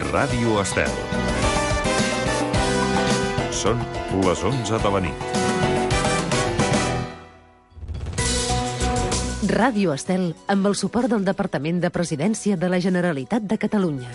Ràdio Estel. Són les 11 de la nit. Ràdio Estel, amb el suport del Departament de Presidència de la Generalitat de Catalunya.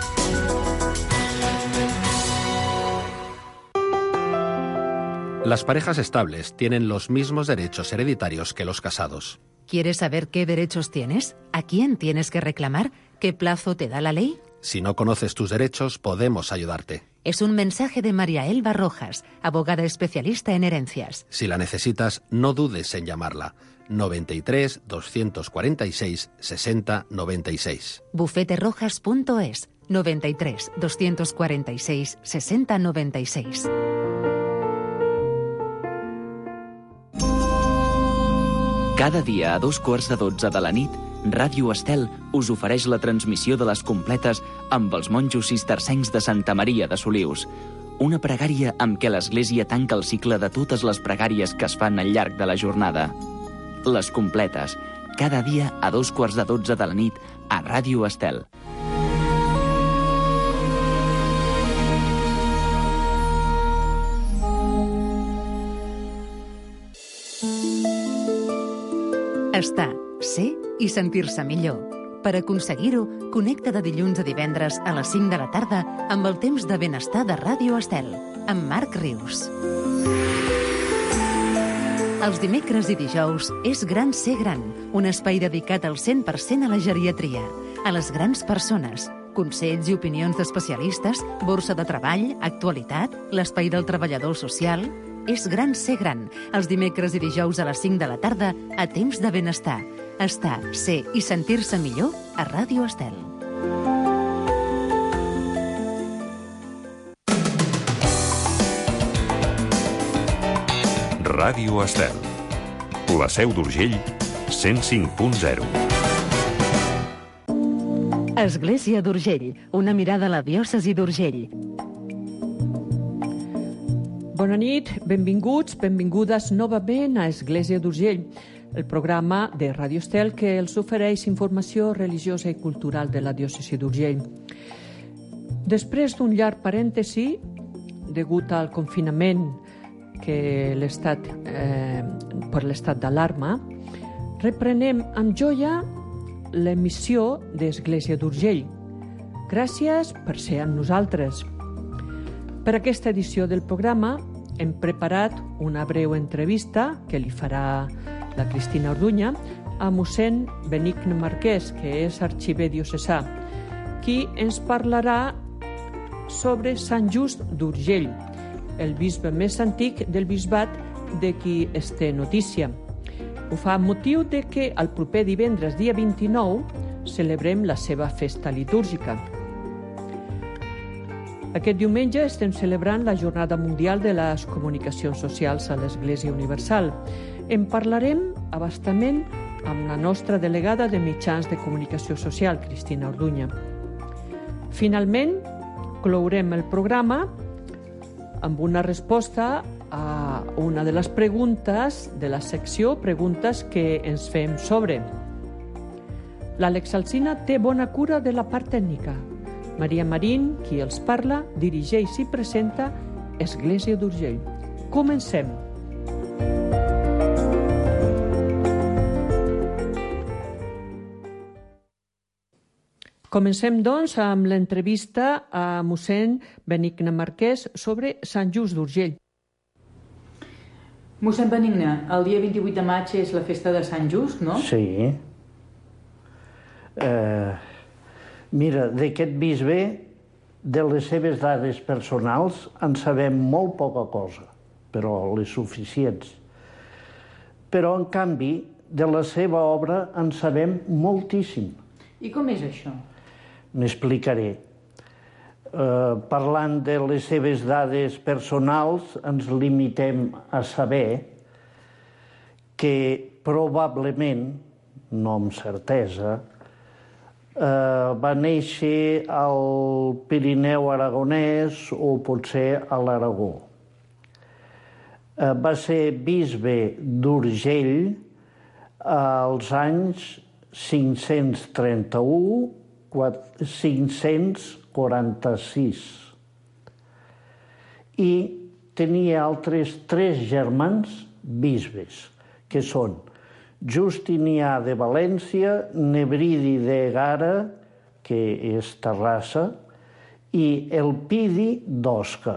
Las parejas estables tienen los mismos derechos hereditarios que los casados. ¿Quieres saber qué derechos tienes? ¿A quién tienes que reclamar? ¿Qué plazo te da la ley? Si no conoces tus derechos, podemos ayudarte. Es un mensaje de María Elba Rojas, abogada especialista en herencias. Si la necesitas, no dudes en llamarla. 93 246 60 96. bufeterojas.es 93 246 60 96. Cada dia a 2:15 de la nit, Ràdio Estel us ofereix la transmissió de les completes amb els monjos cistercencs de Santa Maria de Solius. Una pregària amb què l'Església tanca el cicle de totes les pregàries que es fan al llarg de la jornada. Les completes, cada dia a 2:15 de la nit a Ràdio Estel. Estar, ser i sentir-se millor. Per aconseguir-ho, connecta de dilluns a divendres a les 5 de la tarda amb el temps de benestar de Ràdio Estel, amb Marc Rius. Els dimecres i dijous és Gran Ser Gran, un espai dedicat al 100% a la geriatria, a les grans persones, consells i opinions d'especialistes, borsa de treball, actualitat, l'espai del treballador social. És Gran Ser Gran, els dimecres i dijous a les 5 de la tarda, a temps de benestar. Estar, ser i sentir-se millor a Ràdio Estel. Ràdio Estel. La Seu d'Urgell, 105.0. Església d'Urgell, una mirada a la diòcesi d'Urgell. Bona nit, benvinguts, benvingudes novament a Església d'Urgell, el programa de Ràdio Estel que els ofereix informació religiosa i cultural de la diòcesi d'Urgell. Després d'un llarg parèntesi, degut al confinament per l'estat d'alarma, reprenem amb joia l'emissió d'Església d'Urgell. Gràcies per ser amb nosaltres. Per aquesta edició del programa hem preparat una breu entrevista que li farà la Cristina Orduña a mossèn Benigne Marquès, que és arxiver diocesà, qui ens parlarà sobre Sant Just d'Urgell, el bisbe més antic del bisbat de qui es té notícia. Ho fa amb motiu de que el proper divendres, dia 29, celebrem la seva festa litúrgica. Aquest diumenge estem celebrant la Jornada Mundial de les Comunicacions Socials a l'Església Universal. En parlarem a bastament amb la nostra delegada de mitjans de comunicació social, Cristina Orduña. Finalment, clourem el programa amb una resposta a una de les preguntes de la secció Preguntes que ens fem sobre. L'Àlex Alsina té bona cura de la part tècnica. Maria Marín, qui els parla, dirigeix i presenta Església d'Urgell. Comencem. Comencem, doncs, amb l'entrevista a mossèn Benigne Marquès sobre Sant Just d'Urgell. Mossèn Benigne, el dia 28 de maig és la festa de Sant Just, no? Sí. Mira, d'aquest bisbe, de les seves dades personals, en sabem molt poca cosa, però les suficients. Però, en canvi, de la seva obra en sabem moltíssim. I com és això? M'explicaré. Parlant de les seves dades personals, ens limitem a saber que probablement, no amb certesa, va néixer al Pirineu aragonès o potser a l'Aragó. Va ser bisbe d'Urgell als anys 531 1546. I tenia altres 3 germans bisbes, que són Justinià de València, Nebridi d'Egara, que és Terrassa, i Elpidi d'Osca.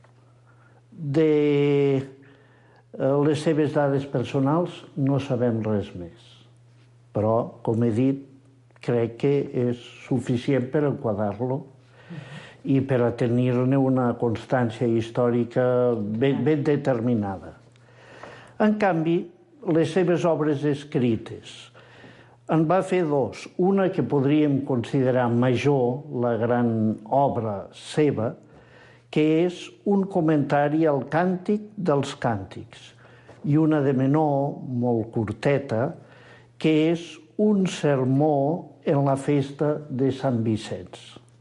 De les seves dades personals no sabem res més. Però, com he dit, crec que és suficient per enquadrar-lo i per a tenir-ne una constància històrica ben determinada. En canvi, les seves obres escrites en va fer 2. Una que podríem considerar major, la gran obra seva, que és un comentari al Càntic dels Càntics, i una de menor, molt curteta, que és un sermó en la festa de Sant Vicenç.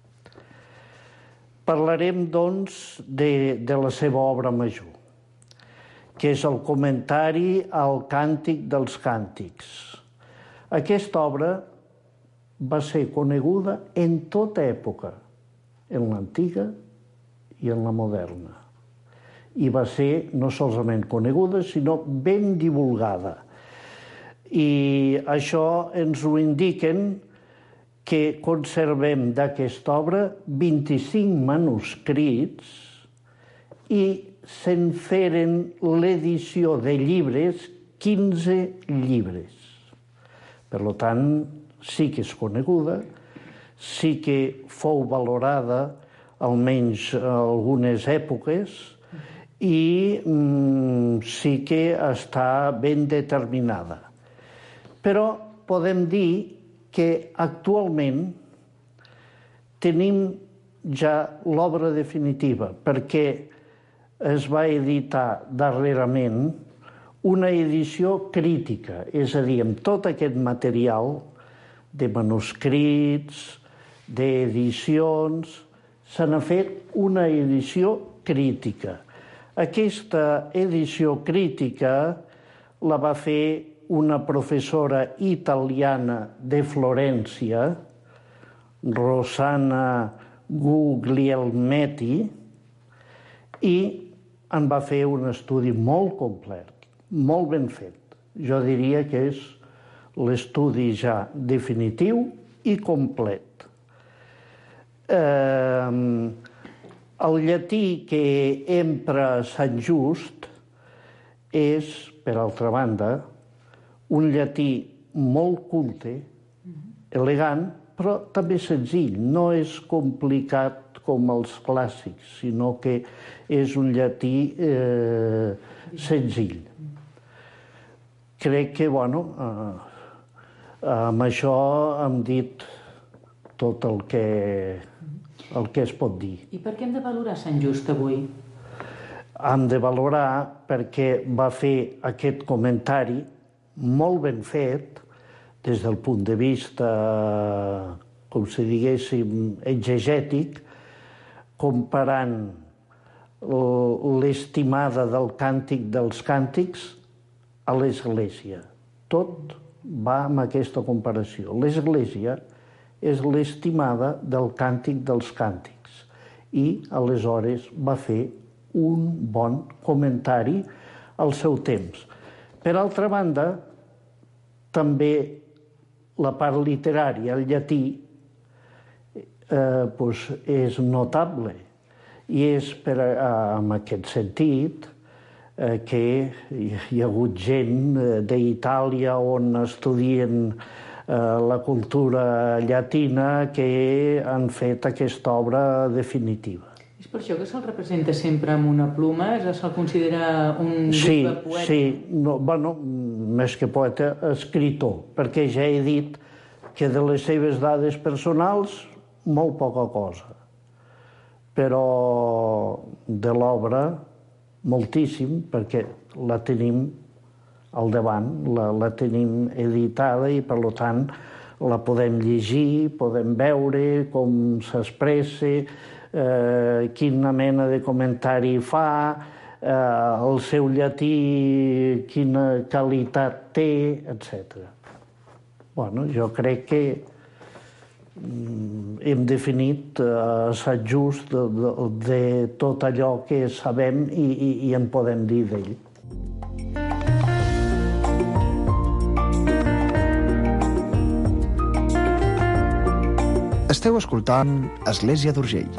Parlarem, doncs, de la seva obra major, que és el comentari al Càntic dels Càntics. Aquesta obra va ser coneguda en tota època, en l'antiga i en la moderna. I va ser no solament coneguda, sinó ben divulgada. I això ens ho indiquen que conservem d'aquesta obra 25 manuscrits i se'n feren l'edició de llibres, 15 llibres. Per tant, sí que és coneguda, sí que fou valorada, almenys algunes èpoques, i sí que està ben determinada. Però podem dir que actualment tenim ja l'obra definitiva, perquè es va editar darrerament una edició crítica, és a dir, amb tot aquest material de manuscrits, d'edicions, se n'ha fet una edició crítica. Aquesta edició crítica la va fer una professora italiana de Florència, Rossana Guglielmetti, i en va fer un estudi molt complet, molt ben fet. Jo diria que és l'estudi ja definitiu i complet. El llatí que empra Sant Just és, per altra banda, un llatí molt culte, elegant, però també senzill. No és complicat com els clàssics, sinó que és un llatí senzill. Crec que, amb això hem dit tot el que es pot dir. I per què hem de valorar Sant Just avui? Hem de valorar perquè va fer aquest comentari molt ben fet des del punt de vista, com si diguéssim, exegètic, comparant l'estimada del Càntic dels Càntics a l'Església. Tot va amb aquesta comparació. L'Església és l'estimada del Càntic dels Càntics i, aleshores, va fer un bon comentari al seu temps. Per altra banda, també la part literària, el llatí, és notable i és en aquest sentit que hi ha hagut gent d'Itàlia on estudien la cultura llatina que han fet aquesta obra definitiva. És per això que se'l representa sempre amb una pluma? Se'l considera un poeta? Sí. Més que poeta, escritor, perquè ja he dit que de les seves dades personals molt poca cosa. Però de l'obra moltíssim, perquè la tenim al davant, la tenim editada i, per tant, la podem llegir, podem veure com s'expressa, quina mena de comentari fa, el seu llatí, quina qualitat té, etc. Jo crec que hem definit l'assaig just de tot allò que sabem i en podem dir d'ell. Esteu escoltant Església d'Urgell.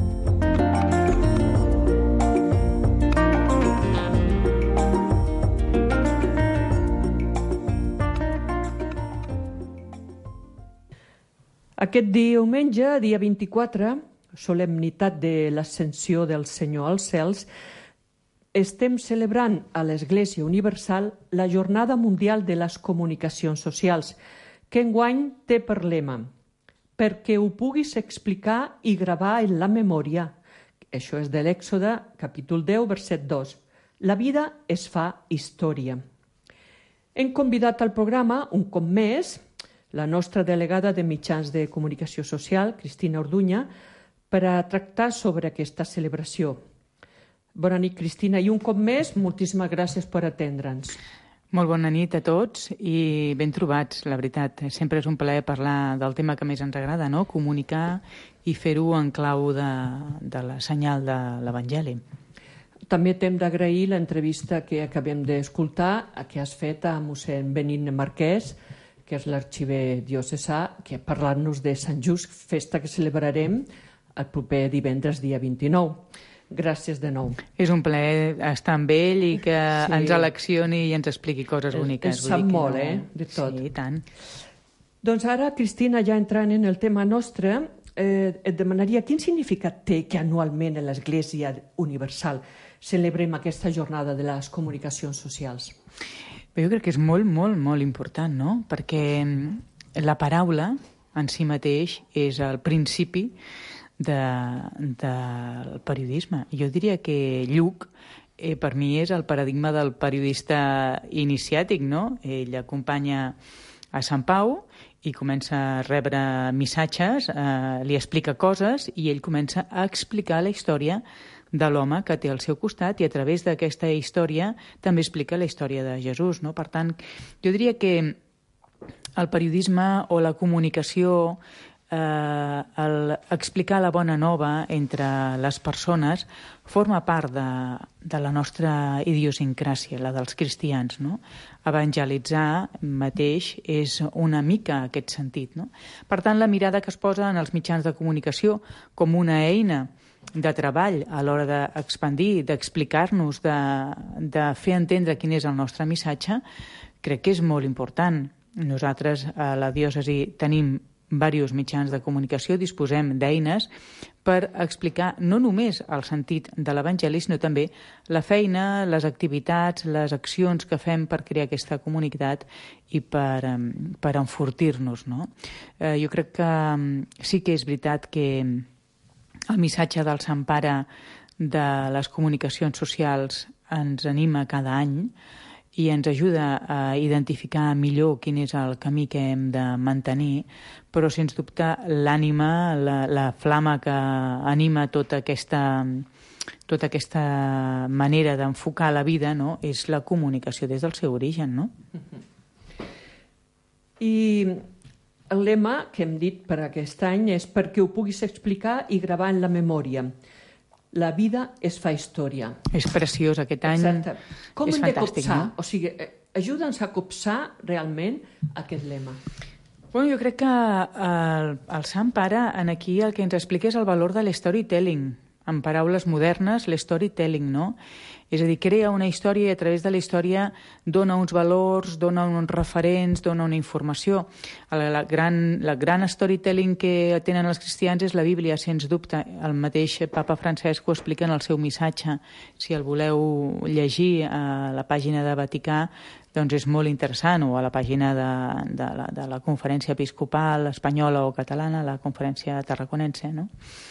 Aquest diumenge, dia 24, solemnitat de l'Ascensió del Senyor als cels, estem celebrant a l'Església Universal la Jornada Mundial de les Comunicacions Socials, que enguany té per lema «Perquè ho puguis explicar i gravar en la memòria». Això és de l'Èxode, capítol 10, verset 2. La vida es fa història. Hem convidat al programa, un cop més, la nostra delegada de mitjans de comunicació social, Cristina Orduña, per a tractar sobre aquesta celebració. Bona nit, Cristina, i un cop més, moltíssimes gràcies per atendre'ns. Molt bona nit a tots i ben trobats, la veritat. Sempre és un plaer parlar del tema que més ens agrada, no? Comunicar i fer-ho en clau de la senyal de l'Evangeli. També t'hem d'agrair l'entrevista que acabem d'escoltar, que has fet a mossèn Benín Marquès, que és l'arxiver diocesà, que ha parlat-nos de Sant Just, festa que celebrarem el proper divendres, dia 29. Gràcies de nou. És un plaer estar amb ell i que ens eleccioni i ens expliqui coses boniques. Sap molt, de tot. Sí, tant. Doncs ara, Cristina, ja entrant en el tema nostre, et demanaria quin significat té que anualment a l'Església Universal celebrem aquesta jornada de les comunicacions socials? Bé, jo crec que és molt, molt, molt important, no? Perquè la paraula en si mateix és el principi del periodisme. Jo diria que Lluc per mi és el paradigma del periodista iniciàtic, no? Ell acompanya a Sant Pau i comença a rebre missatges, li explica coses i ell comença a explicar la història de l'home que té al seu costat i a través d'aquesta història també explica la història de Jesús, no? Per tant, jo diria que el periodisme o la comunicació, explicar la bona nova entre les persones forma part de la nostra idiosincràsia, la dels cristians, no? Evangelitzar mateix és una mica aquest sentit, no? Per tant, la mirada que es posa en els mitjans de comunicació com una eina de treball a l'hora d'expandir, d'explicar-nos, de fer entendre quin és el nostre missatge, crec que és molt important. Nosaltres a la diòcesi tenim diversos mitjans de comunicació, disposem d'eines per explicar no només el sentit de l'Evangeli, sinó també la feina, les activitats, les accions que fem per crear aquesta comunitat i per enfortir-nos, no? Jo crec que sí que és veritat que el missatge del Sant Pare de les comunicacions socials ens anima cada any i ens ajuda a identificar millor quin és el camí que hem de mantenir, però sens dubte l'ànima, la flama que anima tota aquesta manera d'enfocar la vida, no? És la comunicació des del seu origen, no? I el lema que hem dit per aquest any és perquè ho puguis explicar i gravar en la memòria. La vida es fa història. És preciós aquest any. Exacte. Com és hem fantàstic, de copsar? no? O sigui, ajuda'ns a copsar realment aquest lema. Bueno, jo crec que el Sant Pare aquí el que ens explica és el valor de l'storytelling. En paraules modernes, l'storytelling, no? És a dir, crea una història i a través de la història dona uns valors, dona uns referents, dona una informació. La gran storytelling que tenen els cristians és la Bíblia, sens dubte. El mateix papa Francesc ho explica en el seu missatge. Si el voleu llegir a la pàgina de Vaticà, doncs és molt interessant, o a la pàgina de la Conferència Episcopal espanyola o catalana, la Conferència Tarraconense, no?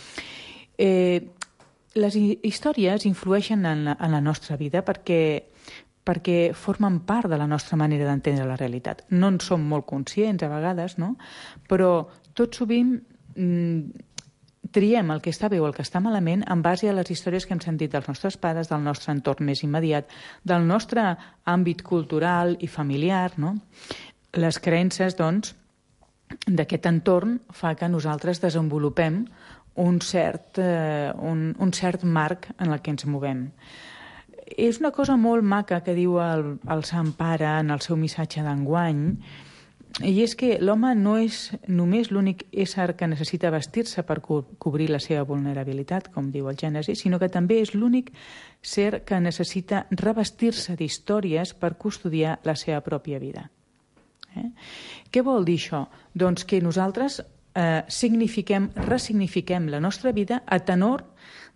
Les històries influeixen en la nostra vida perquè formen part de la nostra manera d'entendre la realitat. No en som molt conscients a vegades, no? Però tot sovint triem el que està bé o el que està malament en base a les històries que hem sentit dels nostres pares, del nostre entorn més immediat, del nostre àmbit cultural i familiar, no? Les creences, doncs, d'aquest entorn fa que nosaltres desenvolupem un cert marc en el que ens movem. És una cosa molt maca que diu el Sant Pare en el seu missatge d'enguany, i és que l'home no és només l'únic ésser que necessita vestir-se per cobrir la seva vulnerabilitat, com diu el Gènesi, sinó que també és l'únic ser que necessita revestir-se d'històries per custodiar la seva pròpia vida. Què vol dir això? Doncs que nosaltres ressignifiquem la nostra vida a tenor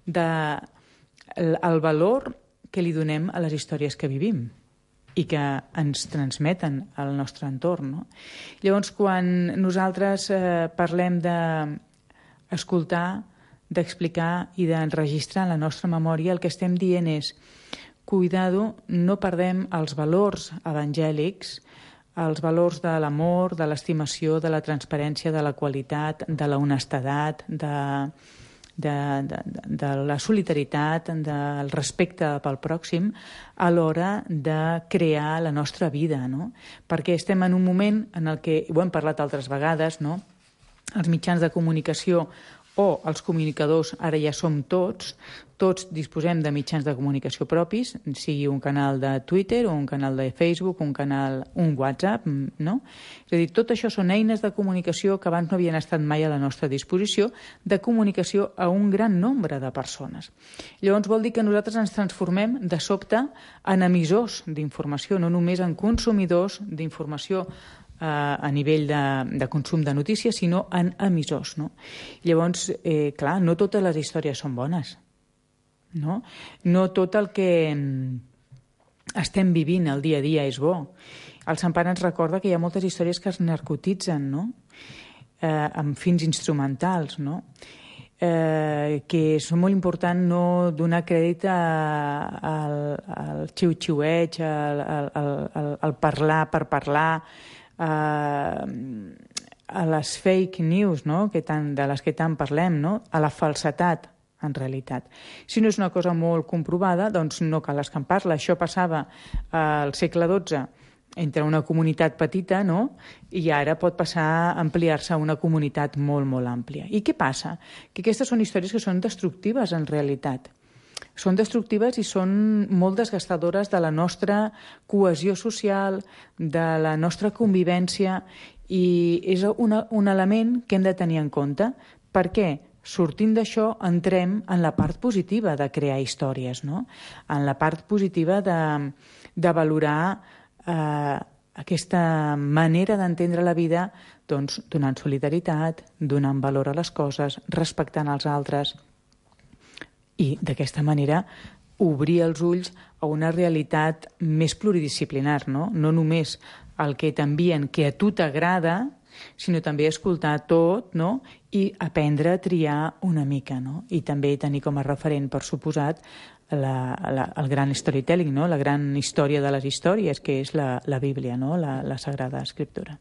del valor que li donem a les històries que vivim i que ens transmeten al nostre entorn. No? Llavors, quan nosaltres parlem d'escoltar, d'explicar i d'enregistrar en la nostra memòria, el que estem dient és cuidado, no perdem els valors evangèlics, els valors de l'amor, de l'estimació, de la transparència, de la qualitat, de la honestedat, de la solidaritat, del respecte pel pròxim a l'hora de crear la nostra vida, no? Perquè estem en un moment en el que, ho hem parlat altres vegades, no? Els mitjans de comunicació o els comunicadors, ara ja som tots disposem de mitjans de comunicació propis, sigui un canal de Twitter o un canal de Facebook, un WhatsApp, no? És a dir, tot això són eines de comunicació que abans no havien estat mai a la nostra disposició, de comunicació a un gran nombre de persones. Llavors vol dir que nosaltres ens transformem de sobte en emissors d'informació, no només en consumidors d'informació a nivell de consum de notícies, sinó en emissors. No? Llavors, clar, no totes les històries són bones. No tot el que estem vivint el dia a dia és bo. El Sant Pare ens recorda que hi ha moltes històries que es narcotitzen, no? Amb fins instrumentals, no? Que és molt important no donar crèdit al xiu-xiueig, al parlar per parlar, a les fake news, no? De les que tant parlem, no? A la falsetat, en realitat. Si no és una cosa molt comprovada, doncs no cal escampar-la. Això passava al segle XII entre una comunitat petita, no? I ara pot passar a ampliar-se a una comunitat molt, molt àmplia. I què passa? Que aquestes són històries que són destructives, en realitat. Són destructives i són molt desgastadores de la nostra cohesió social, de la nostra convivència, i és un element que hem de tenir en compte. Per què? Sortint d'això, entrem en la part positiva de crear històries, no? En la part positiva de valorar aquesta manera d'entendre la vida, doncs, donant solidaritat, donant valor a les coses, respectant els altres, i d'aquesta manera obrir els ulls a una realitat més pluridisciplinar, no? No només el que t'envien que a tu t'agrada, sinó també escoltar tot, no? I aprendre a triar una mica, no? I també tenir com a referent, per suposat, el gran storytelling, no? La gran història de les històries, que és la Bíblia, no? La Sagrada Escriptura.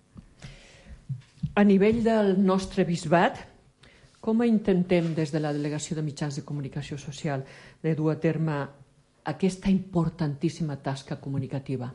A nivell del nostre bisbat, com intentem des de la Delegació de Mitjans de Comunicació Social de dur a terme aquesta importantíssima tasca comunicativa?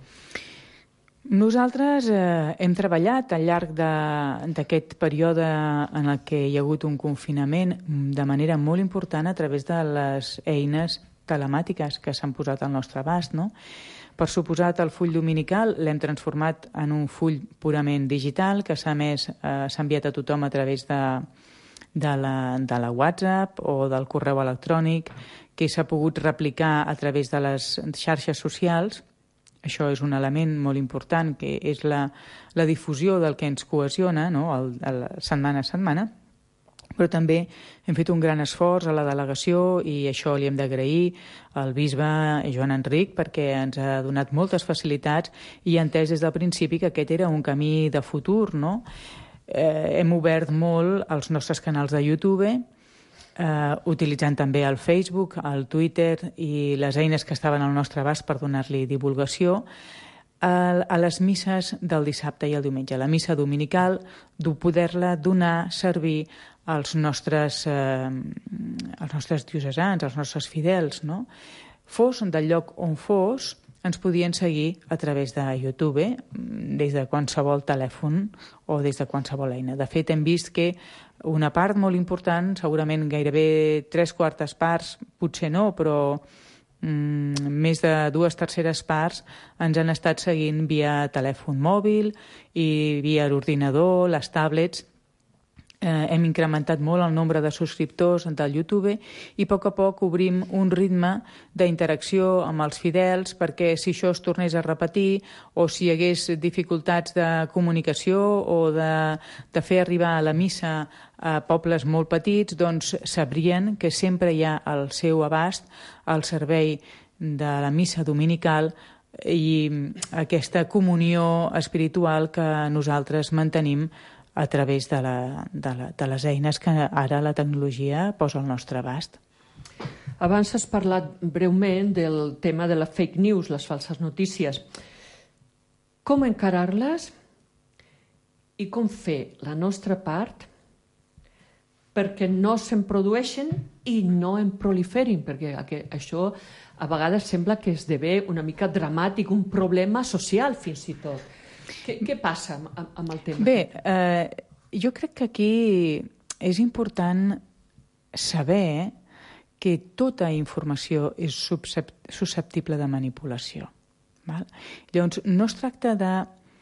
Nosaltres hem treballat al llarg d'aquest període en el què hi ha hagut un confinament de manera molt important a través de les eines telemàtiques que s'han posat al nostre abast, no? Per suposat, el full dominical l'hem transformat en un full purament digital que s'ha enviat a tothom a través de la WhatsApp o del correu electrònic, que s'ha pogut replicar a través de les xarxes socials. Això és un element molt important, que és la difusió del que ens cohesiona, no? Setmana a setmana. Però també hem fet un gran esforç a la delegació, i això li hem d'agrair al bisbe Joan Enric, perquè ens ha donat moltes facilitats i ha entès des del principi que aquest era un camí de futur, no? Hem obert molt els nostres canals de YouTube, utilitzant també el Facebook, el Twitter i les eines que estaven al nostre abast per donar-li divulgació, a les misses del dissabte i el diumenge. La missa dominical, poder-la donar, servir als nostres diocesans, als nostres fidels, no? Fos del lloc on fos, ens podien seguir a través de YouTube, des de qualsevol telèfon o des de qualsevol eina. De fet, hem vist que una part molt important, segurament gairebé 3/4 parts, potser no, però més de 2/3 parts ens han estat seguint via telèfon mòbil i via l'ordinador, les tablets. Hem incrementat molt el nombre de subscriptors del YouTube i a poc obrim un ritme d'interacció amb els fidels perquè si això es tornés a repetir o si hi hagués dificultats de comunicació o de fer arribar a la missa a pobles molt petits, doncs sabrien que sempre hi ha al seu abast el servei de la missa dominical i aquesta comunió espiritual que nosaltres mantenim a través de les eines que ara la tecnologia posa al nostre abast. Abans has parlat breument del tema de la fake news, les falses notícies. Com encarar-les i com fer la nostra part perquè no se'n produeixen i no en proliferin, perquè això a vegades sembla que esdevé una mica dramàtic, un problema social fins i tot. Què passa amb el tema? Bé, jo crec que aquí és important saber que tota informació és susceptible de manipulació. Val? Llavors, no es tracta de...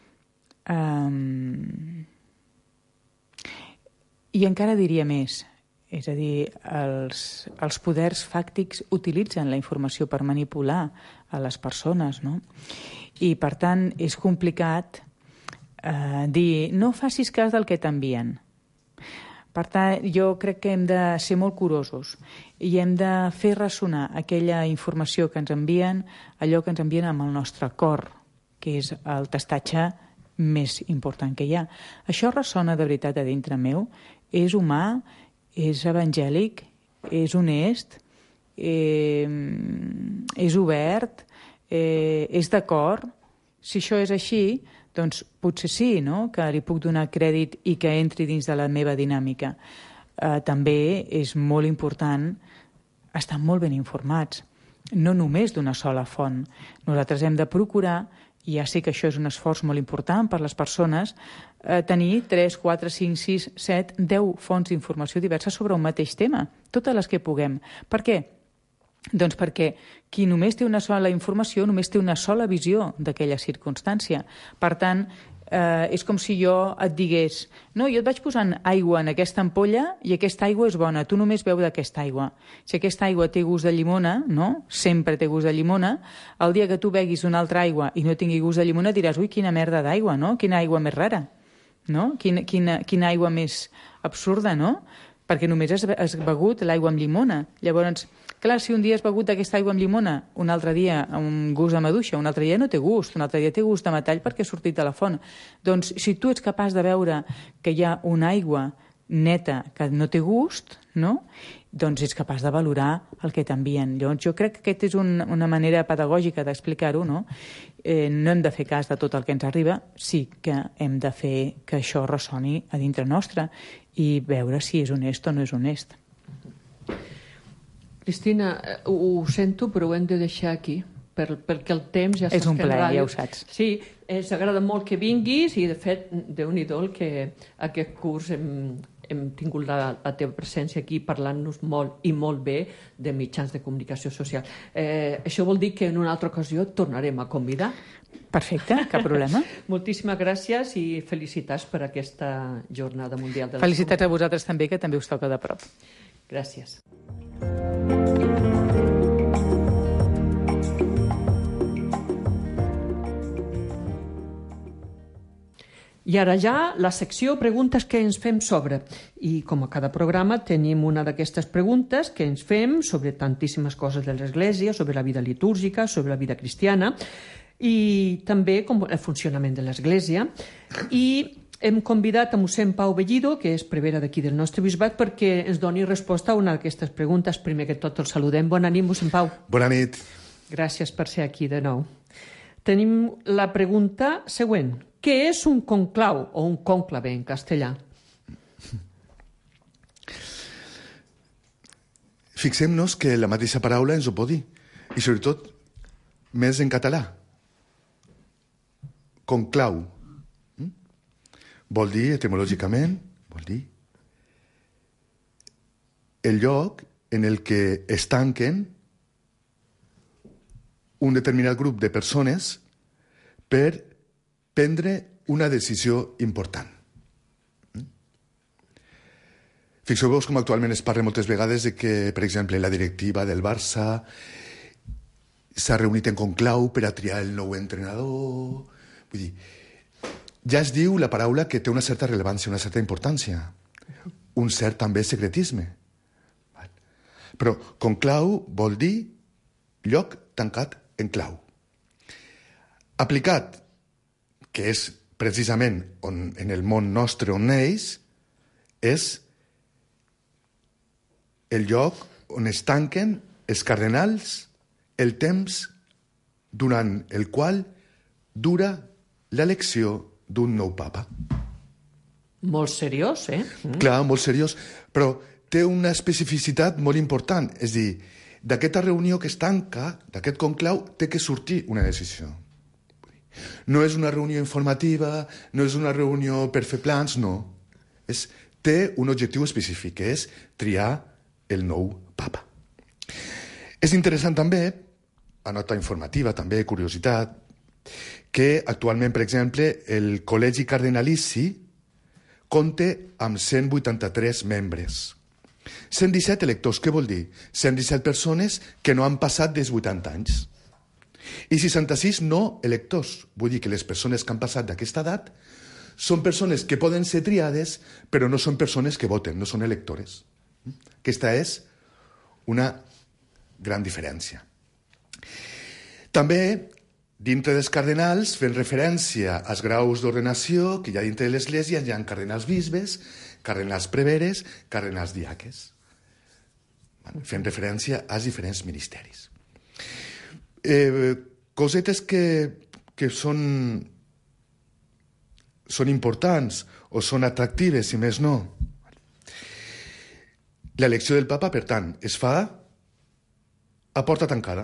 I encara diria més, és a dir, els poders fàctics utilitzen la informació per manipular a les persones, no? I, per tant, és complicat dir no facis cas del que t'envien. Per tant, jo crec que hem de ser molt curosos i hem de fer ressonar aquella informació que ens envien, allò que ens envien amb el nostre cor, que és el testatge més important que hi ha. Això ressona de veritat a dintre meu, és humà, és evangèlic, és honest, és obert, és d'acord. Si això és així, doncs potser sí, no?, que li puc donar crèdit i que entri dins de la meva dinàmica. També és molt important estar molt ben informats, no només d'una sola font. Nosaltres hem de procurar, i ja sé que això és un esforç molt important per les persones, tenir 3, 4, 5, 6, 7, 10 fonts d'informació diverses sobre un mateix tema, totes les que puguem. Per què? Doncs perquè qui només té una sola informació només té una sola visió d'aquella circumstància. Per tant, és com si jo et digués no, jo et vaig posant aigua en aquesta ampolla i aquesta aigua és bona, tu només beu d'aquesta aigua. Si aquesta aigua té gust de llimona, no? Sempre té gust de llimona, el dia que tu beguis una altra aigua i no tingui gust de llimona diràs, ui, quina merda d'aigua, no? Quina aigua més rara, no? Quina aigua més absurda, no? Perquè només has begut l'aigua amb llimona. Llavors, clar, si un dia has begut aquesta aigua amb llimona, un altre dia amb gust de maduixa, un altre dia no té gust, un altre dia té gust de metall perquè ha sortit de la font. Doncs si tu ets capaç de veure que hi ha una aigua neta que no té gust, no?, doncs ets capaç de valorar el que t'envien. Llavors jo crec que aquesta és una manera pedagògica d'explicar-ho, no? No hem de fer cas de tot el que ens arriba, sí que hem de fer que això ressoni a dintre nostre i veure si és honest o no és honest. Cristina, ho sento, però ho hem de deixar aquí, perquè el temps ja saps és un que en plaer, ràdio... ja ho saps. Sí, ens agrada molt que vinguis i, de fet, Déu-n'hi-do que aquest curs hem tingut la teva presència aquí parlant-nos molt i molt bé de mitjans de comunicació social. Això vol dir que en una altra ocasió et tornarem a convidar. Perfecte, cap problema. Moltíssimes gràcies i felicitats per aquesta Jornada Mundial de la Felicitats a vosaltres també, que també us toca de prop. Gràcies. I ara ja la secció preguntes que ens fem sobre. I com a cada programa tenim una d'aquestes preguntes que ens fem sobre tantíssimes coses de l'Església, sobre la vida litúrgica, sobre la vida cristiana i també com el funcionament de l'Església. I hem convidat a mossèn Pau Bellido, que és prevere d'aquí del nostre bisbat, perquè ens doni resposta a una d'aquestes preguntes. Primer que tot el saludem. Bona nit, mossèn Pau. Bona nit. Gràcies per ser aquí de nou. Tenim la pregunta següent. Què és un conclau o un cònclave en castellà? Fixem-nos que la mateixa paraula ens ho pot dir. I sobretot més en català. Conclau. Vol dir, etimològicament, vol dir el lloc en el que es tanquen un determinat grup de persones per prendre una decisió important. Fixeu-vos com actualment es parla moltes vegades de que, per exemple, la directiva del Barça s'ha reunit en conclau per a triar el nou entrenador. Vull dir, ja es diu la paraula que té una certa rellevància, una certa importància, un cert també secretisme. Però conclau vol dir lloc tancat en clau. Aplicat, que és precisament en el món nostre on neix, és el lloc on es tanquen els cardenals el temps durant el qual dura l'elecció d'un nou papa. Molt seriós, eh? Clar, molt seriós, però té una especificitat molt important. És a dir, d'aquesta reunió que es tanca, d'aquest conclau, té que sortir una decisió. No és una reunió informativa, no és una reunió per fer plans, no. Té un objectiu específic, que és triar el nou papa. És interessant també, a nota informativa també, curiositat, que actualment, per exemple, el Col·legi Cardenalici compta amb 183 membres. 117 electors, què vol dir? 117 persones que no han passat dels 80 anys. I 66 no electors. Vull dir que les persones que han passat d'aquesta edat són persones que poden ser triades, però no són persones que voten, no són electores. Aquesta és una gran diferència. També, dintre dels cardenals, fent referència als graus d'ordenació que hi ha dintre de l'Església, hi ha cardenals bisbes, cardenals preveres, cardenals diaques, fent referència als diferents ministeris. Cosetes que són importants o són atractives, si més no. L'elecció del papa, per tant, es fa a porta tancada.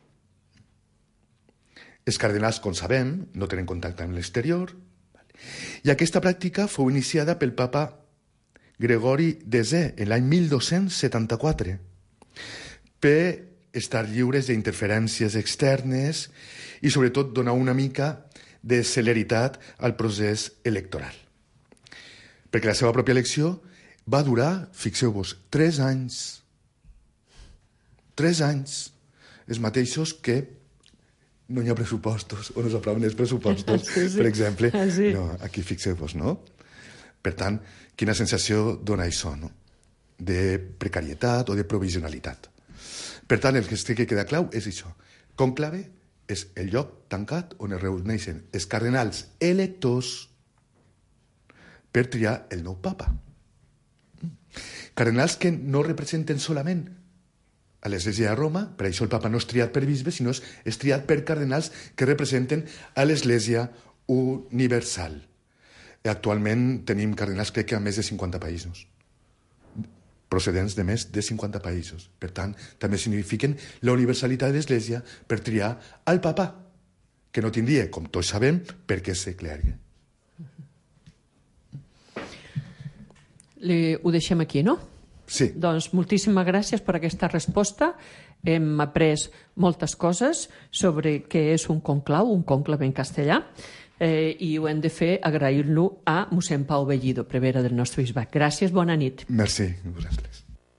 Els cardenals, com sabem, no tenen contacte amb l'exterior. I aquesta pràctica fou iniciada pel papa Gregori X en l'any 1274 per estar lliures d'interferències externes i, sobretot, donar una mica de celeritat al procés electoral. Perquè la seva pròpia elecció va durar, fixeu-vos, 3 anys. 3 anys. Els mateixos que no hi ha pressupostos, o no s'aproven els pressupostos, per exemple. No, aquí fixeu-vos, no? Per tant, quina sensació dona això, no? De precarietat o de provisionalitat. Per tant, el que té que quedar clau és això. Conclave és el lloc tancat on es reuneixen els cardenals electors per triar el nou papa. Cardenals que no representen solament a l'Església de Roma, per això el papa no és triat per bisbe, sinó és triat per cardenals que representen a l'Església universal. Actualment tenim cardenals, crec que a més de 50 països, procedents de més de 50 països. Per tant, també signifiquen la universalitat de l'Església per triar al papa, que no tindria, com tots sabem, per què ser clergue. Ho deixem aquí, no? Sí. Doncs moltíssimes gràcies per aquesta resposta. Hem après moltes coses sobre què és un conclau, un conclave en castellà, i ho hem de fer agrair-lo a mossèn Pau Bellido, prevere del nostre bisbat. Gràcies, bona nit. Merci, vosaltres.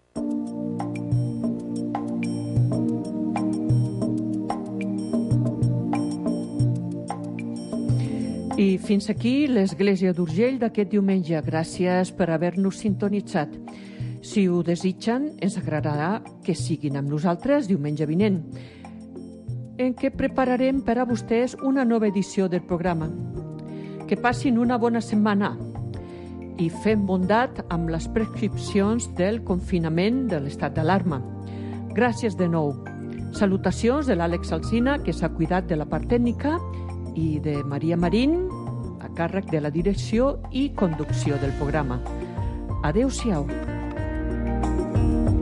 I fins aquí l'Església d'Urgell d'aquest diumenge. Gràcies per haver-nos sintonitzat. Si ho desitgen, ens agradarà que siguin amb nosaltres diumenge vinent, en què prepararem per a vostès una nova edició del programa. Que passin una bona setmana i fem bondat amb les prescripcions del confinament de l'estat d'alarma. Gràcies de nou. Salutacions de l'Àlex Alsina, que s'ha cuidat de la part tècnica, i de Maria Marín, a càrrec de la direcció i conducció del programa. Adéu-siau.